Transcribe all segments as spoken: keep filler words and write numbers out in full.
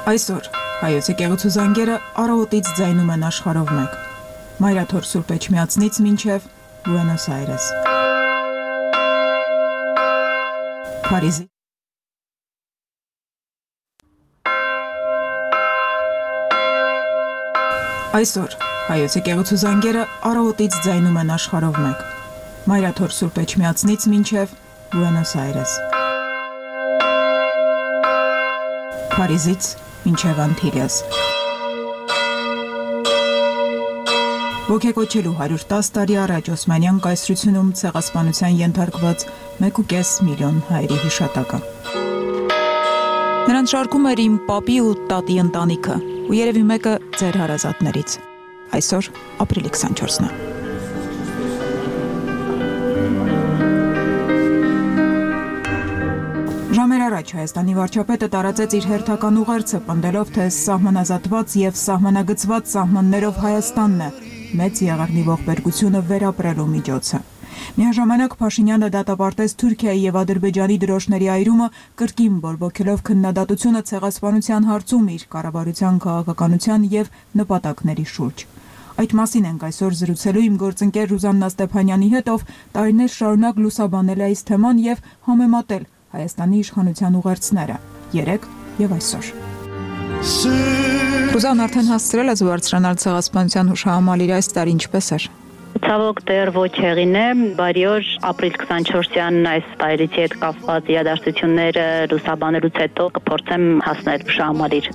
Այսօր հայոց եկեղեցու զանգերը առավոտից ձայնում են աշխարհով մեկ։ Մայրաթոր Սուրբ Էջմիածնից մինչև Բուենոս Այրես։ Փարիզի Այսօր հայոց եկեղեցու զանգերը առավոտից ձայնում են աշխարհով մեկ։ Մայրաթոր Սուրբ Էջմիածնից մինչև Բուենոս Այրես։ Փարիզից մինչև Անտիլիաս։ Ոգեկոչելու հարյուր տասը տարի առաջ Օսմանյան կայսրությունում ցեղասպանության ենթարկված մեկ ու կես միլիոն հայերի հիշատակը։ Նրանց շարքում էր իմ պապի ու տատի ընտանիքը, ու երևի մեկը ձեր հարազատներից։ Այսօր ապրիլի քսանչորսն է։ Ժամեր առաջ Հայաստանի վարչապետը տարածեց իր հերթական ուղերձը, պնդելով, թե սահմանազատված եւ սահմանագծված սահմաններով Հայաստանն է մեծ եղեռնի ողբերգությունը վերապրելու միջոցը։ Միաժամանակ Փաշինյանը դատապարտեց Թուրքիայի եւ Ադրբեջանի դրոշների այրումը, կրկին բորբոքելով քննադատությունը ցեղասպանության հարցում իր կառավարության քաղաքականության եւ նպատակների շուրջ։ Այդ մասին ենք այսօր զրուցելու իմ գործընկեր Ռուզաննա Ստեփանյանի հետ, ով տարիներ շարունակ լուսաբանել է այս թեման եւ համեմատել Հայաստանի իշխանության ուղերձները երեք եւ այսօր։ Ռուզան արդեն հասցրել է զվարճանալ ցեղասպանության հուշահամալիրը այս տարի ինչպես էր։ Ցավոք դեռ ոչ հեղին է, բարի օր, ապրիլ քսանչորսյան այս տարելիցի հետ կապված իրադարձությունները լուսաբանելուց հետո կփորձեմ հասնել հուշահամալիր։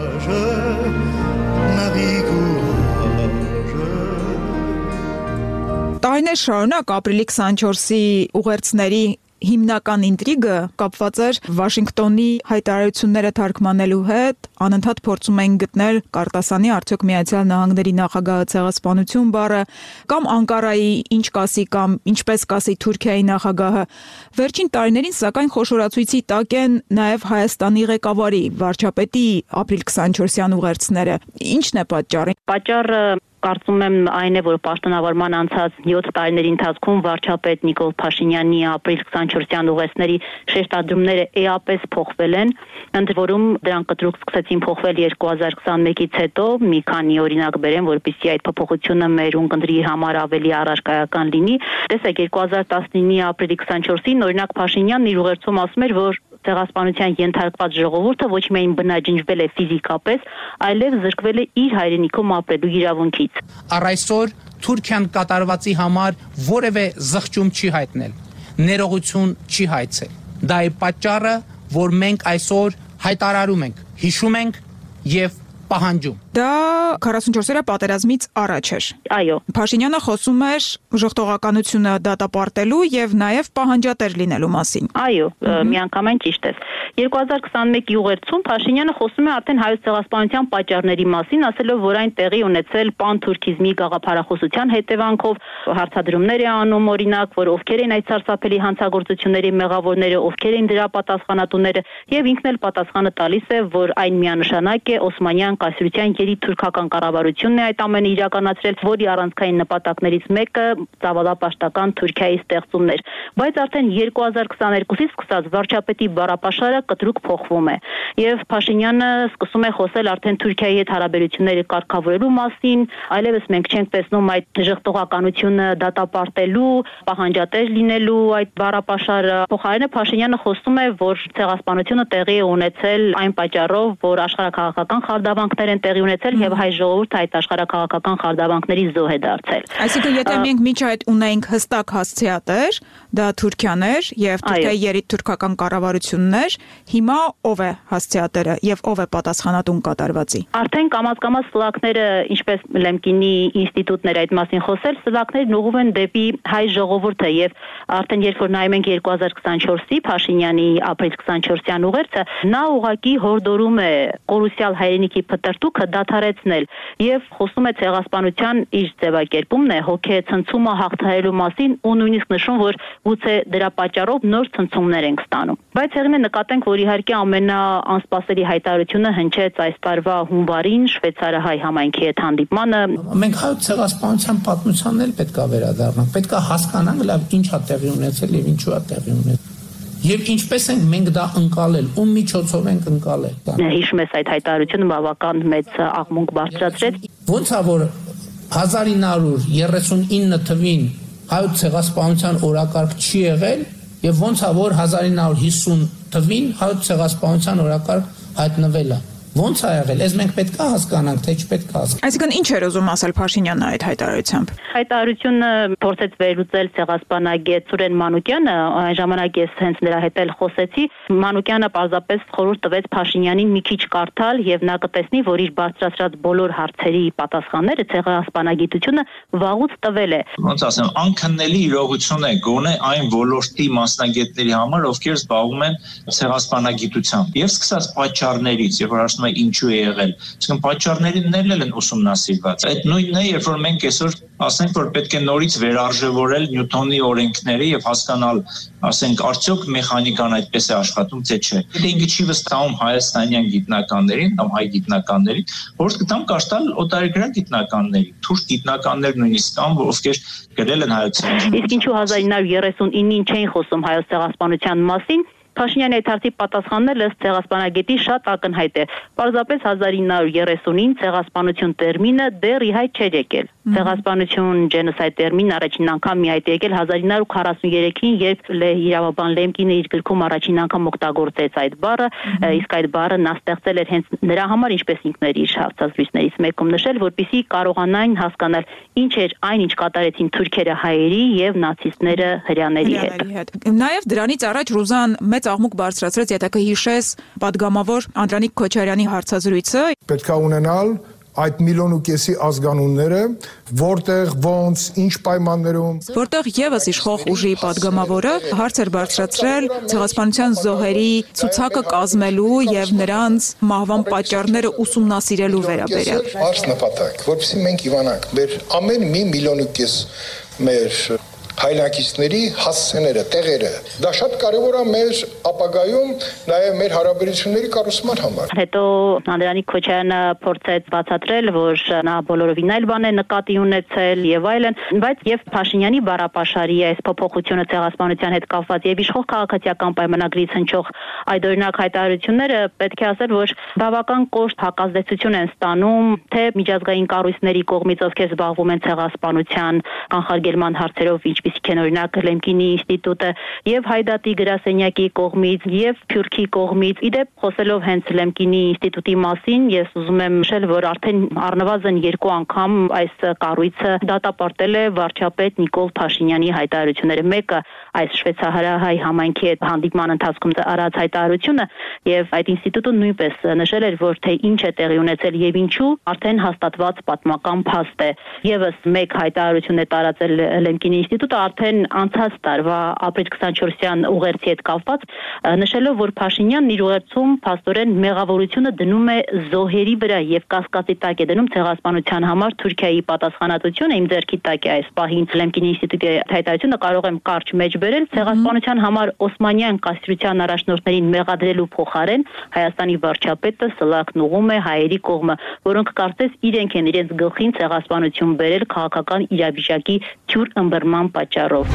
Տարիներ շարունակ ապրիլի քսանչորսի ուղերձների հիմնական ինտրիգը կապված էր Վաշինգտոնի հայտարարությունները թարգմանելու հետ, անընդհատ փորձում էին գտնել Կարտասանի արդյոք Միացյալ Նահանգների նախագահը ցեղասպանություն բառը, կամ Անկարայի ինչ կասի կամ ինչպես կասի Թուրքիայի նախագահը։ Վերջին տարիներին սակայն խոշորացույցի տակ են նաև Հայաստանի ղեկավարի վարչապետի ապրիլ քսանչորսյան ուղերձները։ Ի՞նչն է պատճառը։ Պատճառը Կարծում եմ այն է, որ պաշտոնավարման անցած յոթ տարիների ընթացքում վարչապետ Նիկոլ Փաշինյանի ապրիլ քսանչորսյան ուղերձների շեշտադրումները էապես փոխվել են, ընդ որում դրանք կտրուկ սկսեցին փոխվել երկու հազար քսանմեկից հետո, մի քանի օրինակ բերեմ, որպեսզի այդ փոփոխությունը մեր ունկնդրի համար ավելի առարկայական լինի։ Տեսեք, երկու հազար տասնինի ապրիլի քսանչորսին օրինակ Փաշինյանն իր ուղերձում ասում էր, որ ցեղասպանության ենթարկված ժողովուրդը ոչ միայն բնաջնջվել է ֆիզիկապես, այլև զրկվել է իր հայրենիքում ապրելու իրավունքից։ Առ այսօր Թուրքիան կատարվածի համար որևէ զղջում չի հայտնել, ներողություն չի հայցել։ Դա է պատճառը, որ մենք այսօր հայտարարում ենք, հիշում ենք եւ պահանջում։ Դա քառասունչորսերորդ պատերազմից առաջ էր։ Այո։ Փաշինյանը խոսում էր ժողովրդականությունը դատապարտելու եւ նաեւ պահանջատեր լինելու մասին։ Այո, միանգամայն ճիշտ է։ երկու հազար քսանմեկի ուղերձում Փաշինյանը խոսում է արդեն հայոց ցեղասպանության պատճառների մասին, ասելով, որ այն տեղի ունեցել պանթուրքիզմի գաղափարախոսության հետևանքով, հարցադրումներ է անում, օրինակ, որ ովքեր են այդ սարսափելի հանցագործությունների մեղավորները, ովքեր են դրա պատասխանատուները, եւ ինքն էլ պատասխանը տալիս է, որ այն միանշանակ է Օսմանյան կայսրության երիտթուրքական կառավարությունն է այդ ամենը իրականացրել, որի առանցքային նպատակներից մեկը ծավալապաշտական Թուրքիայի ստեղծումն էր։ Բայց արդեն երկու հազար քսաներկուսից սկսած վարչապետի բառապաշարը կտրուկ փոխվում է եւ Փաշինյանը սկսում է խոսել արդեն Թուրքիայի հետ հարաբերությունները կարգավորելու մասին, այլևս մենք չենք տեսնում այդ ժողովրդականությունը դատապարտելու, պահանջատեր լինելու այդ բառապաշարը։ Փոխարենը Փաշինյանը խոսում է, որ ցեղասպանությունը տեղի է ունեցել այն պատճառով, որ աշխարհաքաղաքական խարդավանքներ են տեղի ունեցել եւ հայ ժողովուրդը այդ աշխարհաքաղաքական խարդավանքների զոհ է դարձել։ Այսինքն եթե մենք միջ այդ ունենք հստակ հասցեատեր, դա Թուրքիան էր եւ Թուրքիայի երիտթուրքական կառավարությունն էր, հիմա ով է հասցեատերը եւ ով է պատասխանատուն կատարվածի։ Արդեն կամաց-կամաց սլակները, ինչպես Լեմկինի ինստիտուտն էր այդ մասին խոսել, սլակներն ուղղում են դեպի հայ ժողովուրդը եւ արդեն երբ որ նայում ենք երկու հազար քսանչորսի Փաշինյանի ապրիլ քսանչորսյան ուղերձը, նա ուղղակի հորդորում է կորուսյալ հայրենիքի փտրտուքը դադարեցնել եւ խոսում է ցեղասպանության իր ձևակերպումն է հոգեցնցումը հաղթահարելու մասին ու նույնիսկ նշում, որ գուցե դրա պատճառով նոր ցնցումներ ենք ստանում։ Բայց եղին է նկատենք, որ իհարկե ամենաանսպասելի հայտարարությունը հնչեց այս տարվա հունվարին շվեյցարահայ համայնքի հետ հանդիպմանը։ Մենք հայոց ցեղասպանության պատմությանն էլ պետք է վերադառնանք, պետք է հասկանանք լավ ինչ է տեղի ունեցել եւ ինչու է տեղի ունեցել։ Եվ ինչպես ենք մենք դա ընկալել, ում միջոցով ենք ընկալել դա։ Հիշում ես այդ հայտարարությունը բավական մեծ աղմուկ բարձրացրեց։ Ոնց է որ հազար ինը հարյուր երեսունինը թվին հայոց ցեղասպանության օրակարգ չի եղել եւ ոնց է որ հազար ինը հարյուր հիսուն թվին հայոց ցեղասպանության օրակարգ հայտնվել է։ Ոնց է եղել, այս մենք պետք է հասկանանք, թե չպետք է հասկանանք։ Այսինքն ինչ էր ուզում ասել Փաշինյանը այդ հայտարարությամբ։ Հայտարարությունը փորձեց վերլուծել ցեղասպանագետ Սուրեն Մանուկյանը, այն ժամանակ ես հենց նրա հետ էլ խոսեցի։ Մանուկյանը պարզապես խորհուրդ տվեց Փաշինյանին մի քիչ կարդալ եւ նա կտեսնի, որ իր բարձրացրած բոլոր հարցերի պատասխանները ցեղասպանագիտությունը վաղուց տվել է։ Ոնց ասեմ, անքննելի իրողություն է գոնե այն ոլորտի մասնագետների համար, ովքեր զբաղվում են ցեղասպանագիտությամբ։ Եվ սկսած պատճառներից, երբ որ ասում են ինչու է եղել, այսինքն պատճառներն էլ են ուսումնասիրված։ Այդ նույնն է, երբ որ մենք այսօր ասենք, որ պետք է նորից վերարժևորել Նյուտոնի օրենքները եւ հասկանալ, ասենք, արդյոք մեխանիկան այդպես է աշխատում, թե չէ։ Դա ինքը չի վստահում հայաստանյան գիտնականներին, կամ հայ գիտնականներին, որ կտամ կարդալ օտարերկրյա գիտնականների, թուրք գիտնականներ նույնիսկ կան, ովքեր գրել են հայոց ցեղասպանության։ Իսկ ինչու հազար ինը հարյուր երեսունինին չէին խոսում հայոց ցեղասպանության մասին։ Փաշինյանի այդ հարցի պատասխանն ըստ ցեղասպանագետի շատ ակնհայտ է։ Պարզապես հազար ինը հարյուր երեսունին ցեղասպանություն տերմինը դեռ ի հայտ չէր եկել։ Ցեղասպանություն genocide տերմինը առաջին անգամ մի հայտ եկել հազար ինը հարյուր քառասուներեքին, երբ իրավաբան Լեմկինը իր գրքում առաջին անգամ օգտագործեց այդ բառը, իսկ այդ բառը նա ստեղծել էր հենց նրա համար, ինչպես ինքն էր իր հարցազրույցներից մեկում նշել, որպեսզի կարողանային հասկանալ ինչ էր այն, ինչ կատարեցին թուրքերը հայերի եւ նացիստները հրեաների հետ։ Նաեւ դրանից առաջ Ռուզան մեծ աղմուկ բարձրացրեց, եթե կհիշես, падգամավոր Անդրանիկ Քոչարյանի հարցազրույցը։ Պետք է ունենալ այդ միլիոն ու կեսի ազգանունները, որտեղ, ոնց, ինչ պայմաններում, որտեղ եւս իշխող ուժի падգամավորը հարց էր բարձրացրել ցեղասպանության զոհերի ցուցակը կազմելու եւ նրանց մահվան պատճառները ուսումնասիրելու վերաբերյալ։ Այս նպատակ, որովհետեւ մենք իվանանք մեր ամեն մի միլիոն ու կես մեր հայրենակիցների հասցեները, տեղերը։ Դա շատ կարևոր է մեր ապագայում, նաև մեր հարաբերությունների կառուցման համար։ Հետո Անդրանիկ Քոչարյանը փորձեց բացատրել, որ նա բոլորովին այլ բան է նկատի ունեցել եւ այլն, բայց եւ Փաշինյանի բառապաշարի այս փոփոխությունը ցեղասպանության հետ կապված եւ իշխող քաղաքացիական պայմանագրից հնչող այդօրինակ հայտարարությունները պետք է ասել, որ բավական կոշտ հակազդեցություն են ստանում թե միջազգային կառույցների կողմից, ովքեր զբաղվում են ցեղասպանության կանխարգելման հարցերով, ինչպիսիք են օրինակ Լեմկինի ինստիտուտը եւ Հայդատի գրասենյակի կողմից եւ Փյուրքի կողմից։ Իդեպ խոսելով հենց Լեմկինի ինստիտուտի մասին, ես ուզում եմ նշել, որ արդեն առնվազն երկու անգամ այս կառույցը դատապարտել է վարչապետ Նիկոլ Փաշինյանի հայտարարությունները։ Մեկը այս շվեյցարահայ համայնքի հետ հանդիպման ընթացքում արած հայտարարությունը եւ այդ ինստիտուտը նույնպես նշել էր, որ թե ինչ է տեղի ունեցել եւ ինչու արդեն հաստատված պատմական փաստ է։ Եվս մեկ հայտարարություն է տարածել Լեմկինի ինստիտուտը արդեն անցած տարվա ապրիլ քսանչորսյան ուղերձի հետ կապված, նշելով, որ Փաշինյանն իր ուղերձում փաստորեն մեղավորությունը դնում է զոհերի վրա եւ կասկածի տակ է դնում ցեղասպանության համար Թուրքիայի պատասխանատվությունը։ Իմ ձեռքի տակ է այս պահին Լեմկինի ինստիտուտի հայտարարությունը, կարող եմ կարճ մեջ բերել։ Ցեղասպանության համար Օսմանյան կայսրության առաջնորդներին մեղադրելու փոխարեն Հայաստանի վարչապետը սլակն ուղում է հայերի կողմը, որոնք կարծես իրենք են իրենց գլխին ցեղասպանություն բերել քաղաքական իրավիճակի թյուր ըմբռնման պատճառով։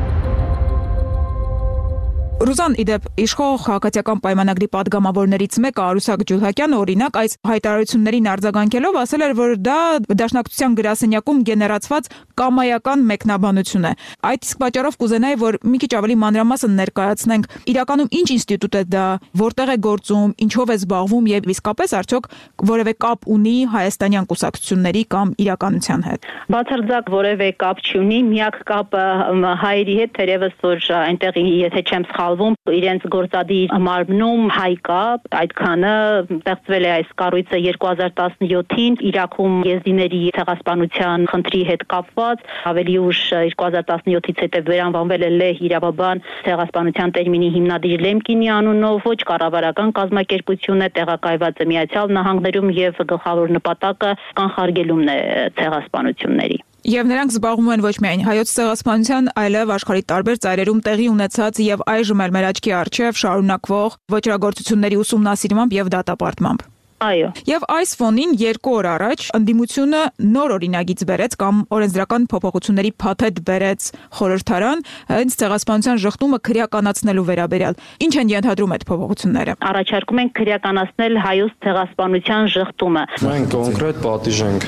Ռուզան, իդեպ իշխող քաղաքացիական պայմանագրի падգամավորներից մեկը Արուսակ Ջուլհակյանը օրինակ այս հայտարարություններին արձագանքելով ասել էր, որ դա Դաշնակցության գրասենյակում գեներացված կամայական մեկնաբանություն է։ Այդ իսկ պատճառով կուզենայի, որ մի քիչ ավելի մանրամասն ներկայացնենք իրականում ինչ ինստիտուտ է դա, որտեղ է գործում, ինչով է զբաղվում եւ իսկապես արդյոք որևէ կապ ունի հայաստանյան կուսակցությունների կամ իրականության հետ։ Բացարձակ որևէ կապ չունի, միակ կապը հայերի հետ, թերևս որ այնտեղ եթե չեմ սխալվում, իրենց գործադիր մարմնում հայ կա, այդքանը ստեղծվել է այս կառույցը երկու հազար տասնյոթին Իրաքում եզդիների ցեղասպանության խնդրի հետ կապված, ավելի ուշ երկու հազար տասնյոթից հետո վերանվանվել է Լեհ իրավաբան ցեղասպանության տերմինի հիմնադիր Լեմկինի անունով, ոչ կառավարական կազմակերպություն է, տեղակայված է Միացյալ Նահանգներում եւ գլխավոր նպատակը կանխարգելումն է ցեղասպանությունների։ Եվ նրանք զբաղվում են ոչ միայն հայոց ցեղասպանության, այլև աշխարհի տարբեր ծայրերում տեղի ունեցած եւ այժմ էլ մեր աչքի առջև շարունակվող ոչրագործությունների ուսումնասիրմամբ եւ դատապարտմամբ։ Այո։ Եվ այս ֆոնին երկու օր առաջ ընդդիմությունը նոր օրինագիծ բերեց կամ օրենսդրական փոփոխությունների փաթեթ բերեց խորհրդարան, հենց ցեղասպանության ժխտումը քրեականացնելու վերաբերյալ։ Ինչ են ենթադրում այդ փոփոխությունները։ Առաջարկում են քրեականացնել հայոց ցեղասպանության ժխտումը։ Մենք կոնկրետ պատիժ ենք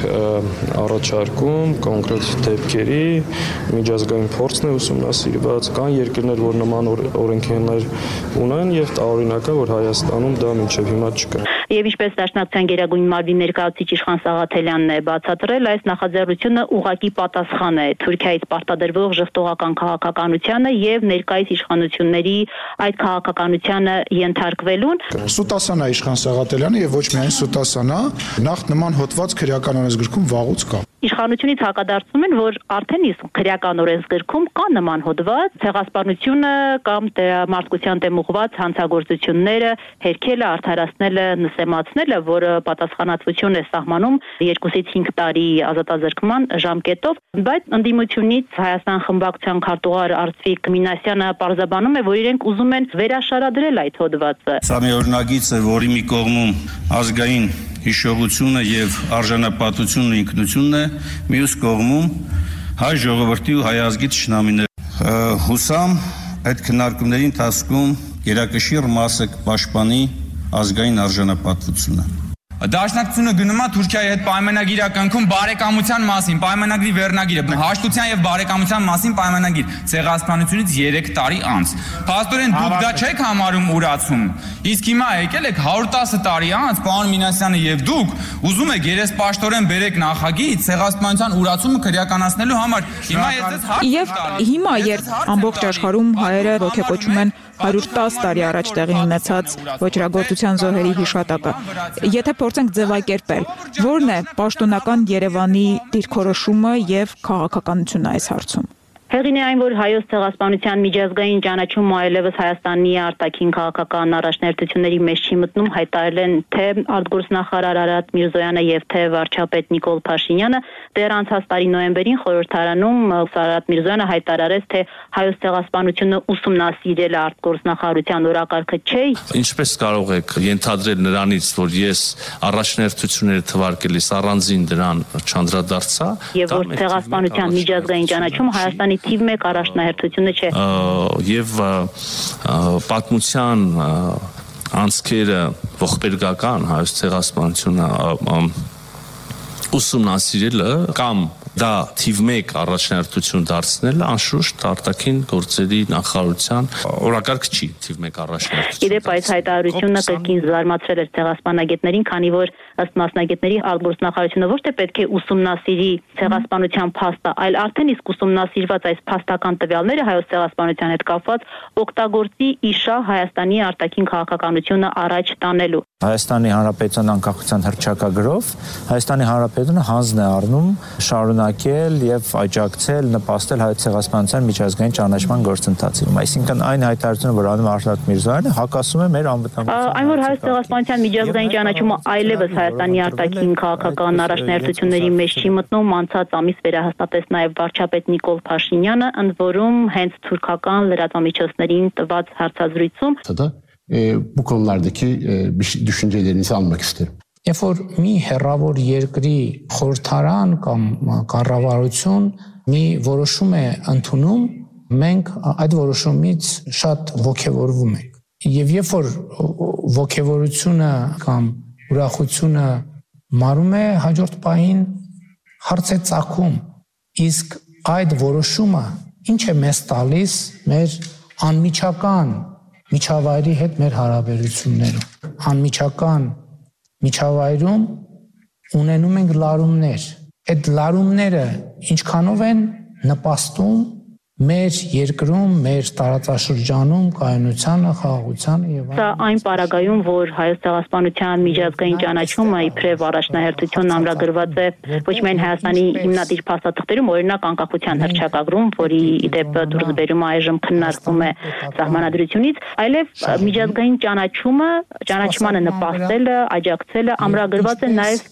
առաջարկում, կոնկրետ դեպքերի միջազգային փորձն է ուսումնասիրված, կան երկրներ, որ նման օրենքներ ունեն եւ տարօրինակ է, որ Հայաստանում դա մինչեւ հիմա չկա։ Եվ ինչպես Դաշնակցության գերագույն մարմնի ներկայացուցիչ Իշխան Սաղաթելյանն է բացատրել, այս նախաձեռնությունը ուղղակի պատասխան է Թուրքիայից պարտադրվող ժխտողական քաղաքականությանը եւ ներկայիս իշխանությունների այդ քաղաքականությանը ենթարկվելուն։ Սուտասանա Իշխան Սաղաթելյանը եւ ոչ միայն Սուտասանա, նախ նման հոդված քրեական օրենսգրքում վաղուց կա։ Իշխանությունից հակադարձում են, որ արդեն իսկ քրեական օրենսգրքում կա նման հոդված, ցեղասպանությունը կամ մարդկության դեմ ուղղված հանցագործությունները հերքելը, արդարացնելը, նսեմացնելը, որը պատասխանատվություն է սահմանում երկուսից հինգ տարի ազատազրկման ժամկետով, բայց ընդդիմությունից Հայաստան խմբակցության քարտուղար Արծվիկ Մինասյանը պարզաբանում է, որ իրենք ուզում են վերաշարադրել այդ հոդվածը։ Սա մի օրինագիծ է, որի մի կողմում ազգային հիշողությունը եւ արժանապատվությունն ու ինքնությունն է, մյուս կողմում հայ ժողովրդի ու հայ ազգի թշնամիները։ Հուսամ այդ քննարկումների ընթացքում գերակշիռ մասը կպաշտպանի ազգային արժանապատվությունը։ Դաշնակցությունը գնում է Թուրքիայի հետ պայմանագիր կնքում բարեկամության մասին, պայմանագրի վերնագիրը, հաշտության եւ բարեկամության մասին պայմանագիր, ցեղասպանությունից երեք տարի անց։ Փաստորեն դուք դա չեք համարում ուրացում։ Իսկ հիմա եկել եք հարյուր տասը տարի անց, պարոն Մինասյանը եւ դուք ուզում եք երեսպաշտորեն բերեք նախագիծ ցեղասպանության ուրացումը քրեականացնելու համար։ Հիմա ես ձեզ հարց Եվ հիմա երբ ամբողջ աշխարհում հայերը ողջակոչում են հարյուր տասը տարի առաջ տեղի ունեցած ոչրագործության զոհերի հիշատակը, եթե փորձենք ձևակերպել, ո՞րն է պաշտոնական Երևանի դիրքորոշումը եւ քաղաքականությունը այս հարցում։ Հեղին է այն, որ հայոց ցեղասպանության միջազգային ճանաչումը այլևս Հայաստանի արտաքին քաղաքական առաջնահերթությունների մեջ չի մտնում, հայտարարել են թե արտգործնախարար Արարատ Միրզոյանը եւ թե վարչապետ Նիկոլ Փաշինյանը։ Դեռ անցած տարի նոյեմբերին խորհրդարանում Արարատ Միրզոյանը հայտարարեց, թե հայոց ցեղասպանությունը ուսումնասիրել է արտգործնախարարության օրակարգը չէ։ Ինչպես կարող եք ենթադրել նրանից, որ ես առաջնահերթությունները թվարկելիս առանձին դրան չանդրադարձա, եւ որ ցեղասպանության միջազգային ճանաչումը Հայաստանի թիվ մեկ առաջնահերթությունը չէ։ Եվ պատմության անցքերը ողբերգական հայոց ցեղասպանությունը ուսումնասիրելը կամ դա թիվ մեկ առաջնահերթություն դարձնելը անշուշտ արտաքին գործերի նախարարության օրակարգ չի թիվ մեկ առաջնահերթություն։ Իդեպ այս հայտարարությունը կրկին զարմացրել էր ցեղասպանագետներին, քանի որ ըստ մասնագետների արտգործնախարարությունը ոչ թե պետք է ուսումնասիրի ցեղասպանության փաստը, այլ արդեն իսկ ուսումնասիրված այս փաստական տվյալները հայոց ցեղասպանության հետ կապված օգտագործի իշա Հայաստանի արտաքին քաղաքականությունը առաջ տանելու։ Հայաստանի Հանրապետության անկախության հռչակագրով Հայաստանի Հանրապետությունը հանձն է առնում շարունակել եւ աջակցել, նպաստել հայոց ցեղասպանության միջազգային ճանաչման գործընթացին։ Այսինքն այն հայտարարությունը, որ անում Արարատ Միրզոյանը, հակասում է մեր անվտանգության։ Այն որ հայոց ցեղասպանության միջազգային ճանաչումը այլևս Հայաստանի արտաքին քաղաքական առաջնահերթությունների մեջ չի մտնում, անցած ամիս վերահաստատեց նաեւ վարչապետ Նիկոլ Փաշինյանը, ընդ որում հենց թուրքական լրատվամիջոցներին տված հարցազրույցում bu konulardaki düşüncelerinizi almak isterim. Երբ որ մի հեռավոր երկրի խորհրդարան կամ կառավարություն մի որոշում է ընդունում, մենք այդ որոշումից շատ ոգևորվում ենք։ Եվ երբ որ ոգևորությունը կամ ուրախությունը մարում է, հաջորդ պահին հարց է ծագում, իսկ այդ որոշումը ինչ է մեզ տալիս մեր անմիջական միջավայրի հետ մեր հարաբերություններում։ Անմիջական միջավայրում ունենում ենք լարումներ։ Այդ լարումները ինչքանով են նպաստում մեր երկրում, մեր տարածաշրջանում կայունությանը, խաղաղությանը եւ այլն։ Սա այն պարագայում, որ հայոց ցեղասպանության միջազգային ճանաչումը իբրև առաջնահերթություն ամրագրված է ոչ միայն Հայաստանի հիմնադիր փաստաթղթերում, օրինակ անկախության հռչակագրում, որի իդեպ դուրս բերումը այժմ քննարկվում է սահմանադրությունից, այլև միջազգային ճանաչումը, ճանաչմանը նպաստելը, աջակցելը ամրագրված է նաեւ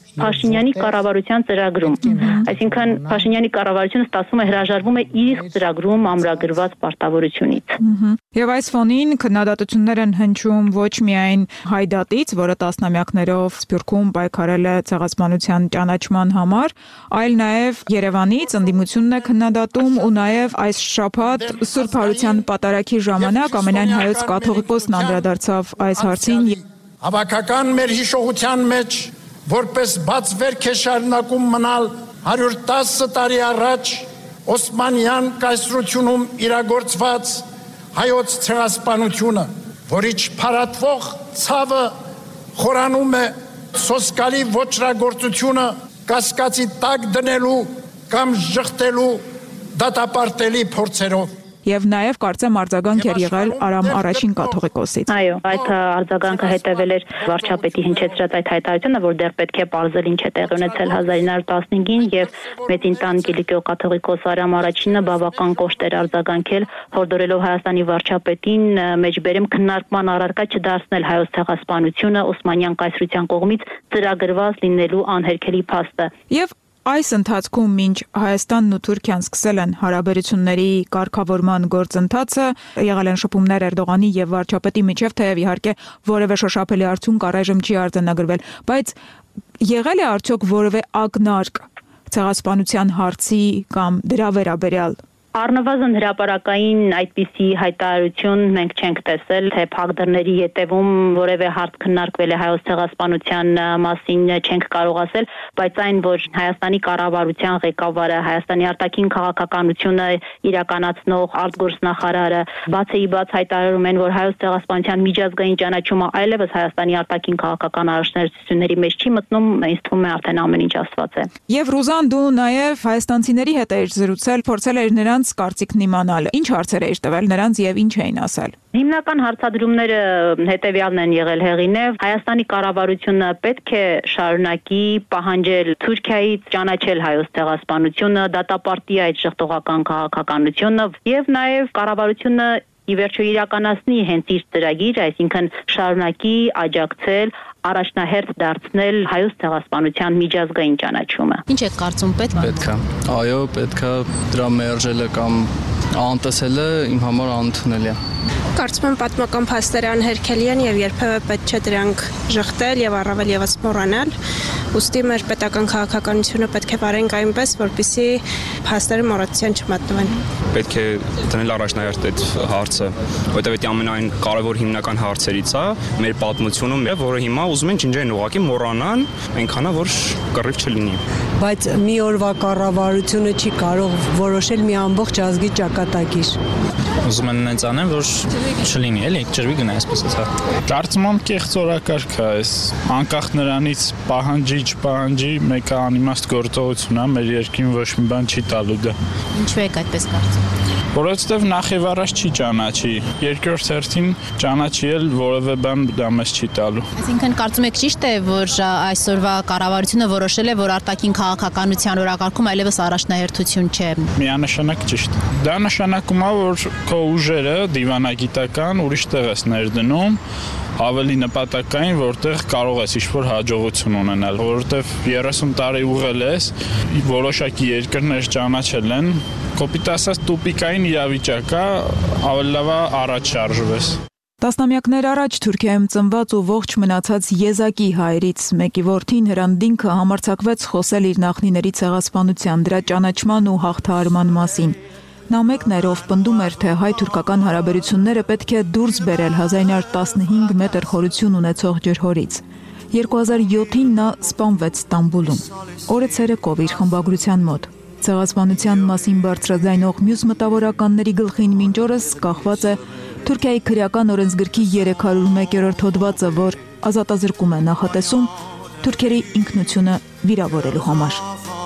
Փաշինյանի կառավարության ծրագրում։ Այսինքն Փաշինյանի կառավարությունը ստացվում է հրաժարվում է իր ծրագրում ամրագրված պարտավորությունից։ Եվ այս ֆոնին քննադատություններ են հնչում ոչ միայն Հայդատից, որը տասնամյակներով Սփյուռքում պայքարել է ցեղասպանության ճանաչման համար, այլ նաև Երևանից ընդդիմությունն է քննադատում ու նաև այս շաբաթ Սուրբ Հարության պատարագի ժամանակ ամենայն հայոց կաթողիկոսն անդրադարձավ այս հարցին։ Հավաքական մեր հիշողության մեջ որպես բաց վերք է շարունակում մնալ հարյուր տասը տարի առաջ Օսմանյան կայսրությունում իրագործված հայոց ցեղասպանությունը, որի չփարատվող ցավը խորանում է սոսկալի ոչրագործությունը կասկածի տակ դնելու կամ ժխտելու դատապարտելի փորձերով։ Եվ նաև կարծեմ արձագանք էր եղել Արամ առաջին կաթողիկոսից։ Այո, այդ արձագանքը հետևել էր վարչապետի հնչեցրած այդ հայտարարությունը, որ դեռ պետք է պարզել ինչ է տեղի ունեցել հազար ինը հարյուր տասնհինգին եւ Մեծինտան Կիլիկիո կաթողիկոս Արամ առաջինը բավական կոշտ էր արձագանքել, հորդորելով Հայաստանի վարչապետին մեջբերեմ քննարկման առարկա չդարձնել հայոց ցեղասպանությունը Օսմանյան կայսրության կողմից ծրագրված լինելու անհերքելի փաստը։ Եվ այս ընթացքում մինչ Հայաստանն ու Թուրքիան սկսել են հարաբերությունների կարգավորման գործընթացը, եղել են շփումներ Էրդողանի եւ վարչապետի միջև, թեև իհարկե որևէ շոշափելի արդյունք առայժմ չի արձանագրվել, բայց եղել է արդյոք որևէ ակնարկ ցեղասպանության հարցի կամ դրա վերաբերյալ։ Առնվազն հրապարակային այդպիսի հայտարարություն մենք չենք տեսել, թե փակ դռների ետևում որևէ հարց քննարկվել է հայոց ցեղասպանության մասին չենք կարող ասել, բայց այն, որ Հայաստանի կառավարության ղեկավարը, Հայաստանի արտաքին քաղաքականությունը իրականացնող արտգործնախարարը բացի բաց հայտարարում են, որ հայոց ցեղասպանության միջազգային ճանաչումը այլևս Հայաստանի արտաքին քաղաքական առաջնահերթությունների մեջ չի մտնում, ինձ թվում է արդեն ամեն ինչ ասված է։ Եվ Ռուզան, դու նաև հայաստանցիների հետ ես զրուցել, փորձել ես նրանց կարծիքն իմանալ։ Ինչ հարցեր էիր տվել նրանց եւ ինչ էին ասել։ Հիմնական հարցադրումները հետեւյալն են եղել հեղինև։ Հայաստանի կառավարությունը պետք է շարունակի պահանջել Թուրքիայից ճանաչել հայոց ցեղասպանությունը, դատապարտի այդ շղթողական քաղաքականությունը եւ նաեւ կառավարությունը ի վերջո իրականացնի հենց իր ծրագիր, այսինքն շարունակի աջակցել առաջնահերթ դարձնել հայոց ցեղասպանության միջազգային ճանաչումը։ Ինչ եք կարծում, պետք է։ Պետք է։ Այո, պետք է դրա մերժելը կամ անտեսելը իմ համար անընդունելի է։ Կարծում եմ պատմական փաստերը անհերքելի են եւ երբևէ պետք չէ դրանք ժխտել եւ առավել եւս մոռանալ։ Ուստի մեր պետական քաղաքականությունը պետք է վարենք այնպես, որպեսզի փաստերը մոռացության չմատնվեն։ Պետք է դնել առաջնահերթ այդ հարցը, որտեղ դա ամենայն կարևոր հիմնական հարցերից է մեր պատմությունում, որը հիմա ուզում են ջնջեն ուղղակի մոռանան, այնքանա որ կռիվ չլինի։ Բայց մի օրվա կառավարությունը չի կարող որոշել մի ամբողջ ազգի ճակատագիր։ Ուզում են այնց անեն, որ չլինի, էլի, ջրվի գնա այսպես ասա։ Կարծում եմ կեղծ օրակարգ է այս, անկախ նրանից պահանջի, չպահանջի, մեկը անիմաստ գործողություն է, մեր երկրին ոչ մի բան չի տալու դա։ Ինչու եք այդպես կարծում։ Որովհետև նախ եւ առաջ չի ճանաչի, երկրորդ հերթին ճանաչի էլ որևէ բան դա մեզ չի տալու։ Այսինքն կարծում եք ճիշտ է, որ այսօրվա կառավարությունը որոշել է, որ արտաքին քաղաքականության օրակարգում այլևս առաջնահերթություն չէ։ Միանշանակ ճիշտ։ Դա նշանակում է, որ քո ուժերը դիվանագիտական ուրիշ տեղ ես ներդնում, ավելի նպատակային, որտեղ կարող ես ինչ-որ հաջողություն ունենալ, որովհետև երեսուն տարի ուղղել ես, որոշակի երկրներ ճանաչել են, կոպիտ ասած տուպիկային իրավիճակ է, ավելի լավ է առաջ շարժվես։ Տասնամյակներ առաջ Թուրքիայում ծնված ու ողջ մնացած եզակի հայերից մեկի որդին Հրանդինքը համարձակվեց խոսել իր նախնիների ցեղասպանության, դրա ճանաչման ու հաղթահարման մասին։ Նա մեկն էր, ով պնդում էր, թե հայ-թուրքական հարաբերությունները պետք է դուրս բերել հազար ինը հարյուր տասնհինգ մետր խորություն ունեցող ջրհորից։ երկու հազար յոթին նա սպանվեց Ստամբուլում, օրը ցերեկով իր խմբագրության մոտ։ Ցեղասպանության մասին բարձրաձայնող մյուս մտավորականների գլխին մինչ օրս կախված է Թուրքիայի քրեական օրենսգրքի երեք հարյուր մեկերորդ հոդվածը, որ ազատազրկում է նախատեսում թուրքերի ինքնությունը վիրավորելու համար։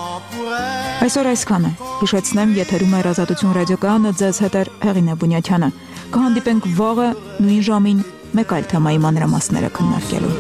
Այսօր այսքանը։ Հիշեցնեմ, եթերում է Ազատություն ռադիոկայանը, ձեզ հետ է Հեղինե Բունյաթյանը։ Կհանդիպենք վաղը նույն ժամին մեկ այլ թեմայի մանրամասները քննարկելու։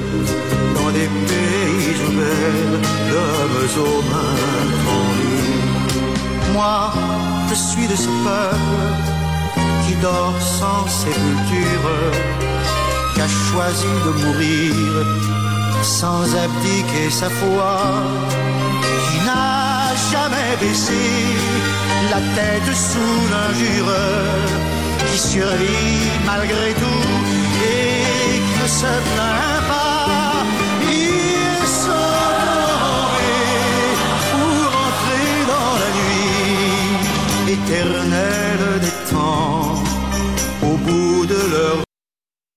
Moi, je suis de ce peuple qui dort sans sépulture, qui a choisi de mourir sans abdiquer sa foi, qui n'a jamais baissé la tête sous l'injure, qui survit malgré tout et qui ne se plaint